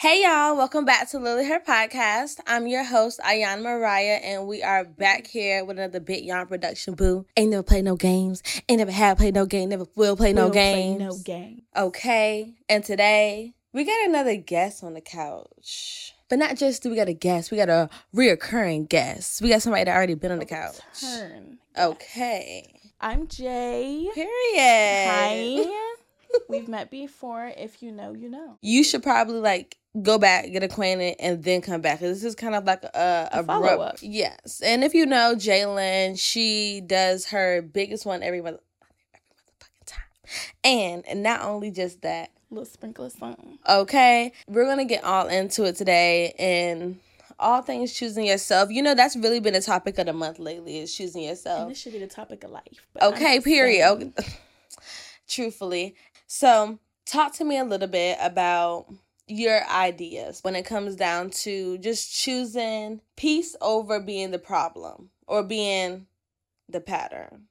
Hey y'all, welcome back to Lily Her Podcast. I'm your host, Ayana Mariah, and we are back here with another Big Yarn production, boo. Ain't never played no games, ain't never have played no game, never will play no games. Okay, and today, we got another guest on the couch. But not just do we got a guest, we got a reoccurring guest. We got somebody that already been on the couch. Okay. I'm Jay. Period. Hi. We've met before. If you know, you know. You should probably go back, get acquainted, and then come back. This is kind of like a follow-up. Yes. And if you know Jalen, she does her biggest one every motherfucking time. And not only just that. A little sprinkle of something. Okay. We're going to get all into it today. And all things choosing yourself. You know, that's really been a topic of the month lately, is choosing yourself. And this should be the topic of life. Okay, period. Okay. Truthfully. So, talk to me a little bit about your ideas when it comes down to just choosing peace over being the problem or being the pattern.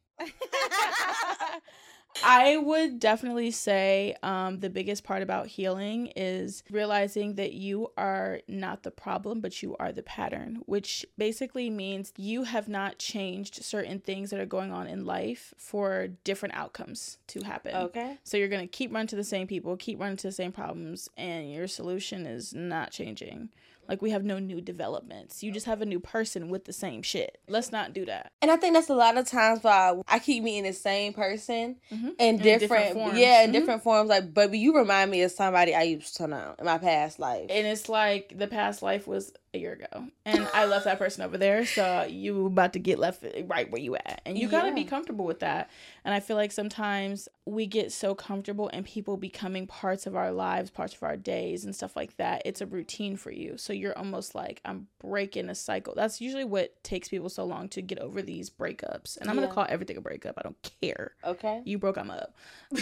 I would definitely say the biggest part about healing is realizing that you are not the problem, but you are the pattern, which basically means you have not changed certain things that are going on in life for different outcomes to happen. Okay. So you're going to keep running to the same people, keep running to the same problems, and your solution is not changing. Like, we have no new developments. You just have a new person with the same shit. Let's not do that. And I think that's a lot of times why I keep meeting the same person in different forms. Yeah, in different forms. Like, baby, you remind me of somebody I used to know in my past life. And it's like the past life was a year ago. And I left that person over there. So you about to get left right where you at. And you got to be comfortable with that. And I feel like sometimes we get so comfortable in people becoming parts of our lives, parts of our days and stuff like that. It's a routine for you. So you're almost like, I'm breaking a cycle. That's usually what takes people so long to get over these breakups. And I'm going to call everything a breakup. I don't care. Okay. You broke, I'm up.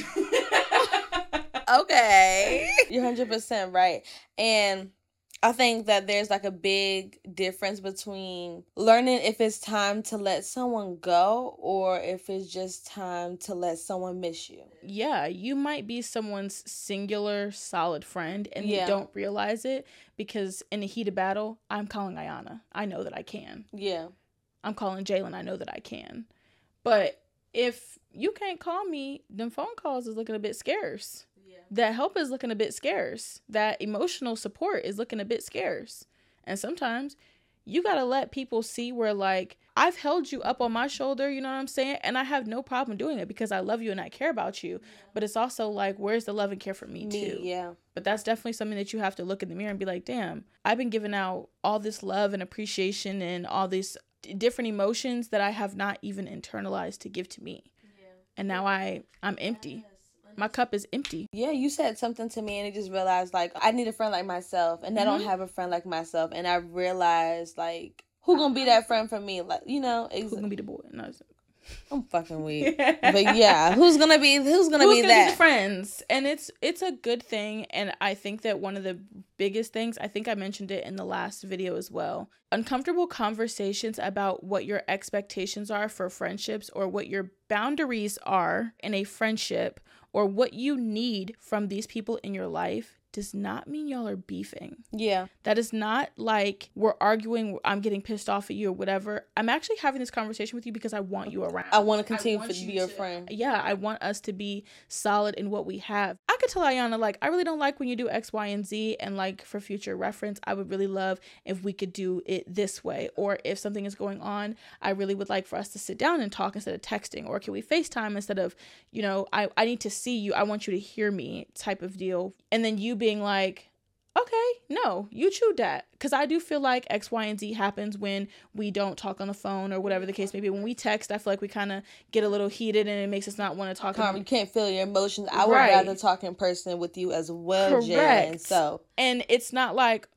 Okay. You're 100% right. And I think that there's like a big difference between learning if it's time to let someone go or if it's just time to let someone miss you. Yeah, you might be someone's singular solid friend and they don't realize it because in the heat of battle, I'm calling Ayana. I know that I can. Yeah. I'm calling Jalen. I know that I can. But if you can't call me, them phone calls is looking a bit scarce. That help is looking a bit scarce. That emotional support is looking a bit scarce. And sometimes you got to let people see where, like, I've held you up on my shoulder, you know what I'm saying? And I have no problem doing it because I love you and I care about you. But it's also like, where's the love and care for me too? Yeah. But that's definitely something that you have to look in the mirror and be like, damn, I've been giving out all this love and appreciation and all these different emotions that I have not even internalized to give to me. Yeah. And now I'm empty. My cup is empty. Yeah, you said something to me and I just realized, like, I need a friend like myself and I don't have a friend like myself. And I realized, like, who gonna be that friend for me? Like, you know. Who's gonna be the boy? No, I'm fucking weak. But yeah, who's gonna be that? Who's gonna be the friends? And it's a good thing. And I think that one of the biggest things, I think I mentioned it in the last video as well, uncomfortable conversations about what your expectations are for friendships or what your boundaries are in a friendship or what you need from these people in your life does not mean y'all are beefing. Yeah. That is not like we're arguing, I'm getting pissed off at you or whatever. I'm actually having this conversation with you because I want you around. I want to continue to be your friend. Yeah, I want us to be solid in what we have. I could tell Ayana, like, I really don't like when you do X, Y, and Z. And like, for future reference, I would really love if we could do it this way. Or if something is going on, I really would like for us to sit down and talk instead of texting. Or can we FaceTime instead of, you know, I need to see you. I want you to hear me type of deal. And then you being like, okay, no, you chewed that. Because I do feel like X, Y, and Z happens when we don't talk on the phone or whatever the case may be. When we text, I feel like we kind of get a little heated and it makes us not want to talk. You can't feel your emotions. I would rather talk in person with you as well, Jen. And it's not like,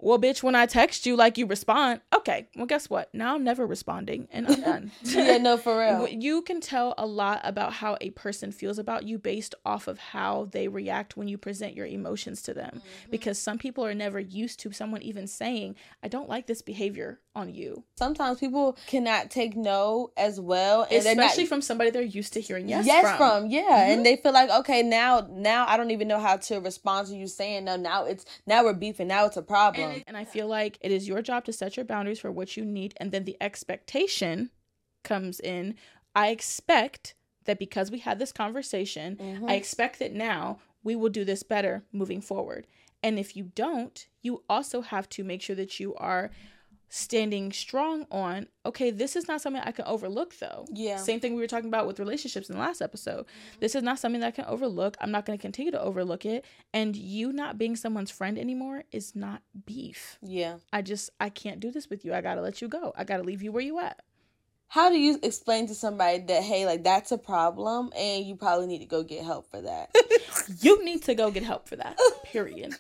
well, bitch, when I text you, like, you respond. Okay, well, guess what? Now I'm never responding, and I'm done. Yeah, no, for real. You can tell a lot about how a person feels about you based off of how they react when you present your emotions to them. Because some people are never used to someone even saying, I don't like this behavior on you. Sometimes people cannot take no as well. And especially from somebody they're used to hearing yes from. Yeah. And they feel like, okay, now I don't even know how to respond to you saying no. Now we're beefing. Now it's a problem. And I feel like it is your job to set your boundaries for what you need. And then the expectation comes in. I expect that because we had this conversation, I expect that now we will do this better moving forward. And if you don't, you also have to make sure that you are standing strong on, okay, this is not something I can overlook, though. Yeah. Same thing we were talking about with relationships in the last episode. This is not something that I can overlook. I'm not going to continue to overlook it. And you not being someone's friend anymore is not beef. Yeah. I can't do this with you. I got to let you go. I got to leave you where you at. How do you explain to somebody that, hey, like, that's a problem and you probably need to go get help for that? You need to go get help for that, period.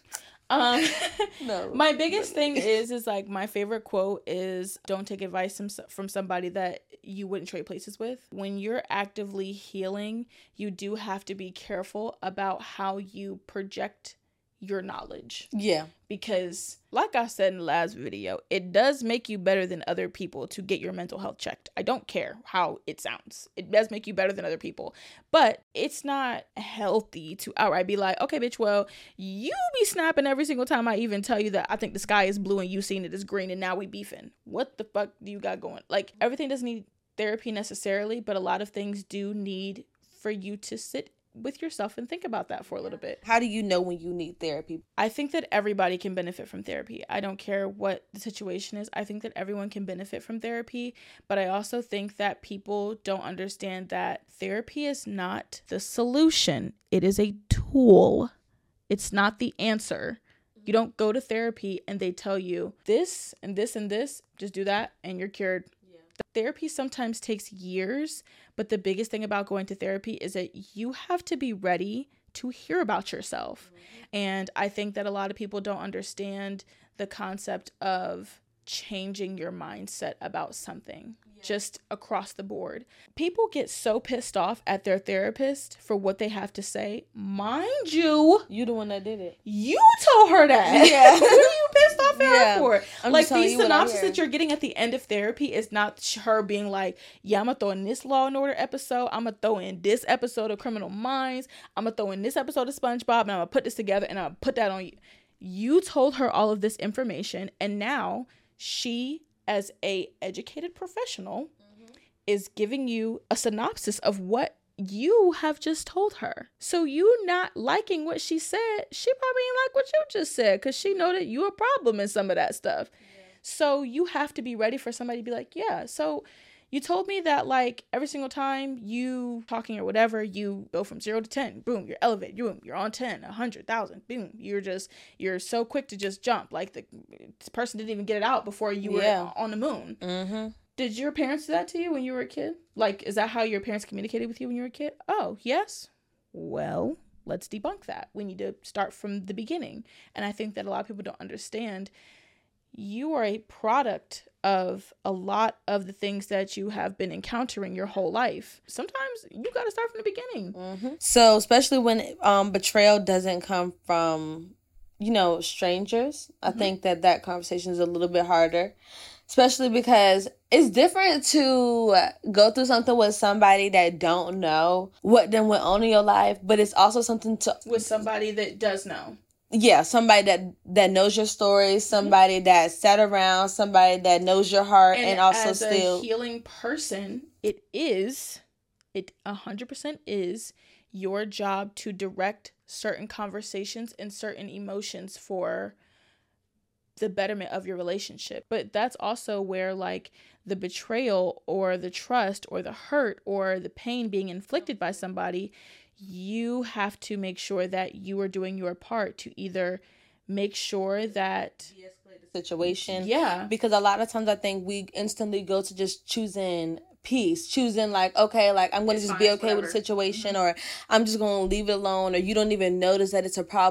No. My biggest thing is like, my favorite quote is, don't take advice from somebody that you wouldn't trade places with. When you're actively healing, you do have to be careful about how you project your knowledge. Yeah. Because like I said in the last video, it does make you better than other people to get your mental health checked. I don't care how it sounds. It does make you better than other people. But it's not healthy to outright be like, okay, bitch, well, you be snapping every single time I even tell you that I think the sky is blue and you seen it as green and now we beefing. What the fuck do you got going? Like, everything doesn't need therapy necessarily, but a lot of things do need for you to sit with yourself and think about that for a little bit. How do you know when you need therapy? I think that everybody can benefit from therapy. I don't care what the situation is. I think that everyone can benefit from therapy, but I also think that people don't understand that therapy is not the solution. It is a tool. It's not the answer. You don't go to therapy and they tell you this and this and this, just do that and you're cured. Therapy sometimes takes years, but the biggest thing about going to therapy is that you have to be ready to hear about yourself. And I think that a lot of people don't understand the concept of changing your mindset about something just across the board. People get so pissed off at their therapist for what they have to say. Mind you, You the one that did it. You told her that. Yeah. What are you pissed off at her for? I'm like, the synopsis that you're getting at the end of therapy is not her being like, yeah, I'm going to throw in this Law and Order episode. I'm going to throw in this episode of Criminal Minds. I'm going to throw in this episode of SpongeBob. And I'm going to put this together and I'm going to put that on you. You told her all of this information. And now she, as a educated professional, is giving you a synopsis of what you have just told her. So you not liking what she said, she probably ain't like what you just said, because she know that you a problem in some of that stuff. So you have to be ready for somebody to be like, yeah, so you told me that, like, every single time you talking or whatever, you go from 0 to 10, boom, you're elevated, boom, you're on 10, 100,000, boom, you're so quick to just jump. Like, this person didn't even get it out before you were on the moon. Mm-hmm. Did your parents do that to you when you were a kid? Like, is that how your parents communicated with you when you were a kid? Oh, yes. Well, let's debunk that. We need to start from the beginning. And I think that a lot of people don't understand. You are a product of a lot of the things that you have been encountering your whole life. Sometimes you got to start from the beginning. Mm-hmm. So especially when betrayal doesn't come from, strangers, I think that conversation is a little bit harder. Especially because it's different to go through something with somebody that don't know what then went on in your life, but it's also something to... With somebody that does know. Yeah, somebody that knows your story, somebody that sat around, somebody that knows your heart, and also as still... a healing person, it 100% is your job to direct certain conversations and certain emotions for the betterment of your relationship. But that's also where, like, the betrayal or the trust or the hurt or the pain being inflicted by somebody, you have to make sure that you are doing your part to either make sure that de-escalate the situation. Yeah. Because a lot of times I think we instantly go to just choosing peace, choosing like, okay, like I'm going to just be okay with the situation, or I'm just going to leave it alone, or you don't even notice that it's a problem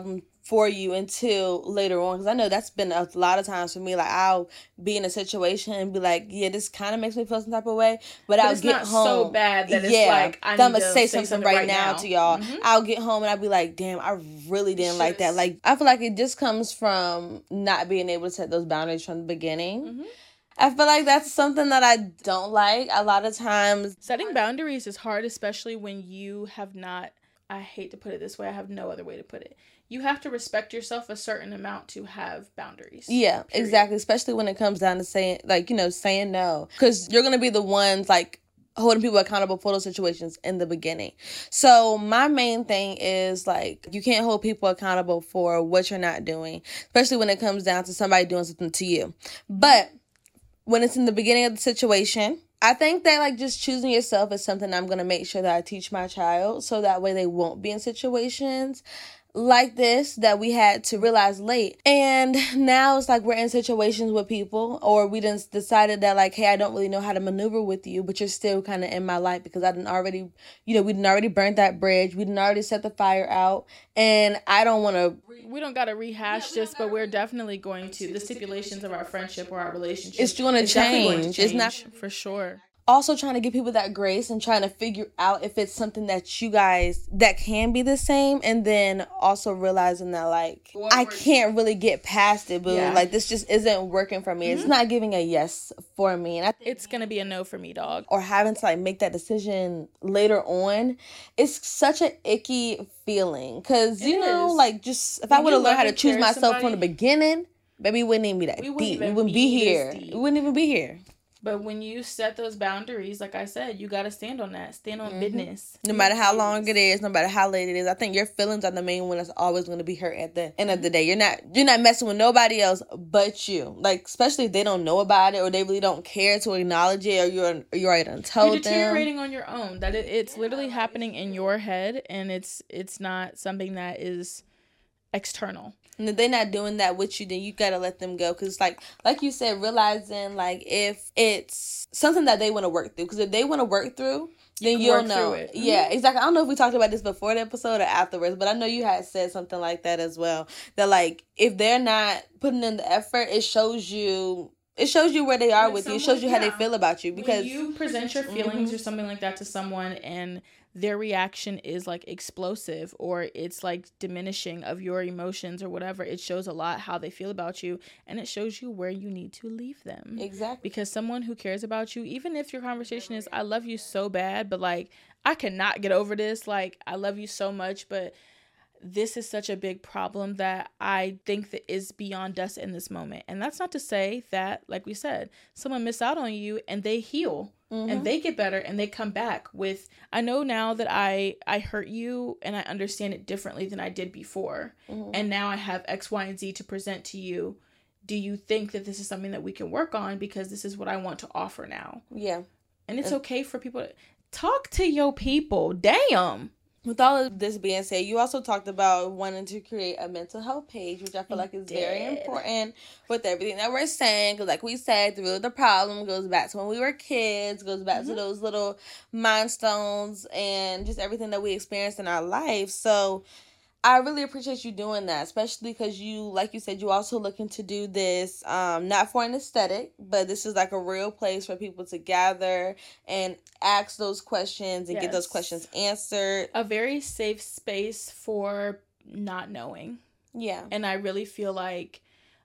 for you until later on. Because I know that's been a lot of times for me. Like, I'll be in a situation and be like, yeah, this kind of makes me feel some type of way. But I'll get home. So bad that it's like, I'm going to say something right now to y'all. Mm-hmm. I'll get home and I'll be like, damn, I really didn't like that. Like, I feel like it just comes from not being able to set those boundaries from the beginning. Mm-hmm. I feel like that's something that I don't like. A lot of times, setting boundaries is hard, especially when you have not, I hate to put it this way, I have no other way to put it. You have to respect yourself a certain amount to have boundaries. Yeah, period. Exactly. Especially when it comes down to saying, like, you know, saying no. Because you're going to be the ones, like, holding people accountable for those situations in the beginning. So my main thing is, like, you can't hold people accountable for what you're not doing, especially when it comes down to somebody doing something to you. But when it's in the beginning of the situation, I think that, like, just choosing yourself is something I'm going to make sure that I teach my child, so that way they won't be in situations like this that we had to realize late. And now it's like we're in situations with people, or we done decided that, like, hey, I don't really know how to maneuver with you, but you're still kind of in my life because I didn't already, you know, we didn't already burnt that bridge. We didn't already set the fire out. And I don't want to. We don't got to rehash this, but we're definitely going to. The stipulations of our friendship or our relationship. It's going to change. It's not for sure. Also trying to give people that grace and trying to figure out if it's something that you guys, that can be the same. And then also realizing that, like, I can't really get past it, but like, this just isn't working for me. Mm-hmm. It's not giving a yes for me. And I think it's going to be a no for me, dog. Or having to, like, make that decision later on. It's such an icky feeling. Because, you know, like, just if I would have learned how to choose myself from the beginning, maybe it wouldn't even be that deep. We wouldn't be here. We wouldn't even be here. But when you set those boundaries, like I said, you got to stand on that. Stand on business. No matter how long it is, no matter how late it is. I think your feelings are the main one that's always going to be hurt at the end of the day. You're not messing with nobody else but you. Like, especially if they don't know about it or they really don't care to acknowledge it, or you already done told them. You're deteriorating on your own. That it's literally happening in your head, and it's not something that is external. And if they're not doing that with you, then you gotta let them go. Because, like you said, realizing, like, if it's something that they want to work through. Because if they want to work through, then you'll know. It. Yeah, exactly. I don't know if we talked about this before the episode or afterwards, but I know you had said something like that as well. That, like, if they're not putting in the effort, it shows you where they are with you. It shows you how they feel about you. Because when you present your feelings or something like that to someone and their reaction is, like, explosive, or it's, like, diminishing of your emotions or whatever, it shows a lot how they feel about you, and it shows you where you need to leave them. Exactly. Because someone who cares about you, even if your conversation is, I love you so bad, but, like, I cannot get over this, like, I love you so much, but this is such a big problem that I think that is beyond us in this moment. And that's not to say that, like we said, someone miss out on you and they heal. Mm-hmm. And they get better and they come back with, I know now that I hurt you and I understand it differently than I did before. Mm-hmm. And now I have X, Y, and Z to present to you. Do you think that this is something that we can work on? Because this is what I want to offer now. Yeah. And it's okay for people to talk to your people. Damn. With all of this being said, you also talked about wanting to create a mental health page, which I feel like is very important with everything that we're saying. Because, like we said, the root of the problem goes back to when we were kids, goes back to those little milestones and just everything that we experienced in our life. So I really appreciate you doing that, especially because you, like you said, you also looking to do this, not for an aesthetic, but this is like a real place for people to gather and ask those questions and get those questions answered. A very safe space for not knowing. Yeah. And I really feel like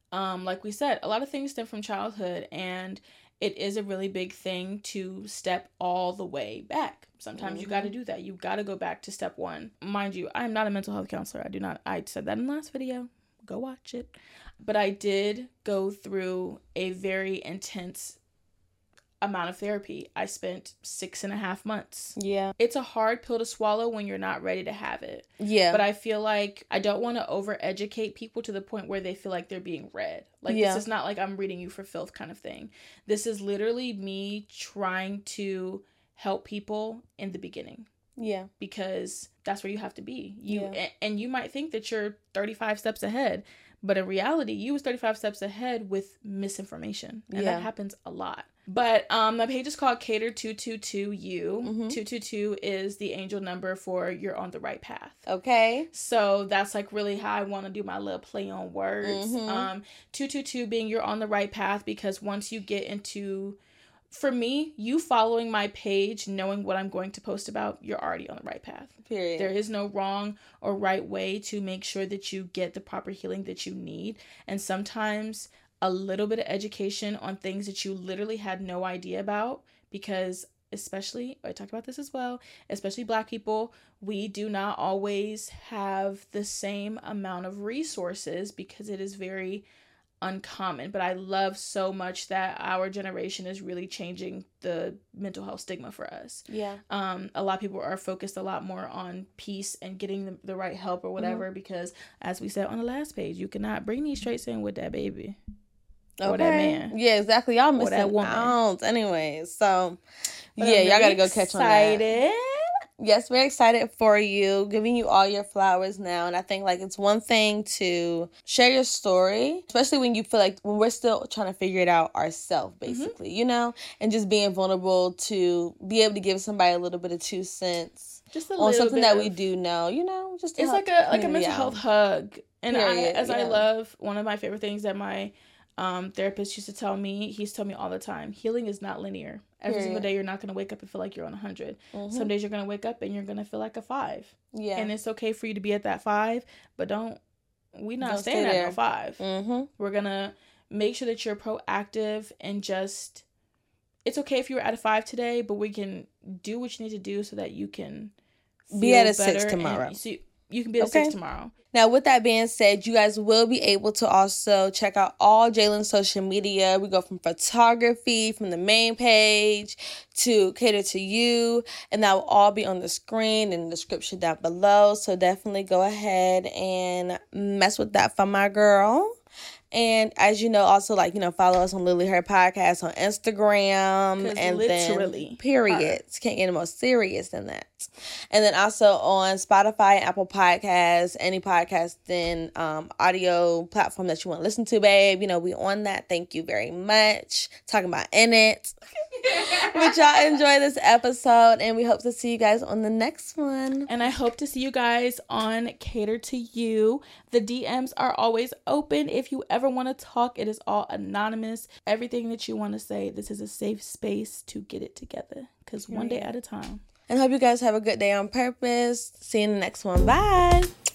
we said, a lot of things stem from childhood, and it is a really big thing to step all the way back. Sometimes you got to do that. You got to go back to step one. Mind you, I am not a mental health counselor. I said that in the last video. Go watch it. But I did go through a very intense amount of therapy. I spent 6.5 months. Yeah. It's a hard pill to swallow when you're not ready to have it. Yeah. But I feel like I don't want to over-educate people to the point where they feel like they're being read. Like, this is not like I'm reading you for filth kind of thing. This is literally me trying to help people in the beginning. Yeah. Because that's where you have to be. And you might think that you're 35 steps ahead, But in reality, you was 35 steps ahead with misinformation. And that happens a lot. But my page is called Cater222U. 222 is the angel number for you're on the right path. Okay. So that's like really how I want to do my little play on words. 222 being you're on the right path, because once you get into, for me, you following my page, knowing what I'm going to post about, you're already on the right path. Period. There is no wrong or right way to make sure that you get the proper healing that you need. And sometimes a little bit of education on things that you literally had no idea about, because especially, I talked about this as well, especially Black people, we do not always have the same amount of resources because it is very uncommon. But I love so much that our generation is really changing the mental health stigma for us. Yeah. A lot of people are focused a lot more on peace and getting the right help or whatever, because as we said on the last page, you cannot bring these traits in with that baby. Okay. Or that man. Yeah, exactly. Y'all missing that woman. out. Anyways, so But yeah, I'm y'all really gotta go catch on that. excited. Yes, we're excited for you, giving you all your flowers now. And I think like it's one thing to share your story, especially when you feel like when we're still trying to figure it out ourselves, basically, you know, and just being vulnerable to be able to give somebody a little bit of 2 cents Just a on little something bit that of, we do know, you know, just to it's help like a community mental out. health hug. And Period, I yeah. love, one of my favorite things that my therapist used to tell me, he's told me all the time, healing is not linear. Every single day you're not going to wake up and feel like you're on 100. Some days you're going to wake up and you're going to feel like a 5. Yeah. And it's okay for you to be at that 5, but we not Don't staying stay at no 5. Mm-hmm. We're going to make sure that you're proactive and just, it's okay if you're at a 5 today, but we can do what you need to do so that you can Be at a better 6 tomorrow. and so you can be at a 6 tomorrow. Now, with that being said, you guys will be able to also check out all Jalen's social media. We go from photography, from the main page, to Cater to You, and that will all be on the screen and the description down below. So definitely go ahead and mess with that for my girl. And as you know, also follow us on Literally Her Podcast on Instagram, and literally then periods. Can't get any more serious than that. And then also on Spotify, Apple Podcasts, any podcasting audio platform that you want to listen to, babe. We on that. Thank you very much. Talking about in it. But y'all enjoy this episode, and we hope to see you guys on the next one. And I hope to see you guys on Cater to You. The DMs are always open. If you ever want to talk, it is all anonymous. Everything that you want to say, this is a safe space to get it together. Because one day at a time. And hope you guys have a good day on purpose. See you in the next one. Bye.